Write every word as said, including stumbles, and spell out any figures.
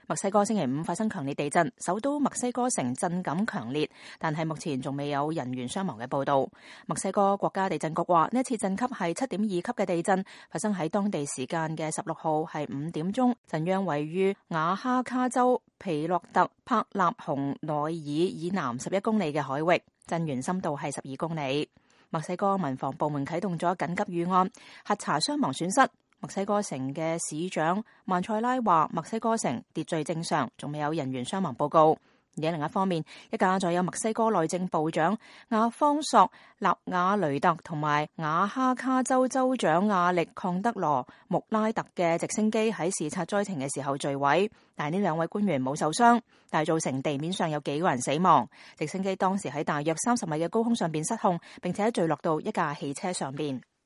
墨西哥星期五發生強烈地震，首都墨西哥城震感強烈，但係目前仲未有人員傷亡嘅報道。墨西哥國家地震局話，呢一次震級係七點二級嘅地震，發生喺當地時間嘅十六號係五點鐘，震央位於瓦哈卡州皮洛特帕納洪內爾以南十一公里嘅海域，震源深度係十二公里。墨西哥民防部門啟動咗緊急預案，核查傷亡損失。墨西哥城嘅市長曼塞拉話，墨西哥城秩序正常，仲未有人員傷亡報告。而喺另一方面，一架載有墨西哥內政部長亞方索納瓦雷特同埋瓦哈卡州州長亞力抗德羅穆拉特嘅直升機喺視察災情嘅時候墜毀，但係呢兩位官員冇受傷，但係造成地面上有幾個人死亡。直升機當時喺大約三十米嘅高空上邊失控，並且墜落到一架汽車上邊。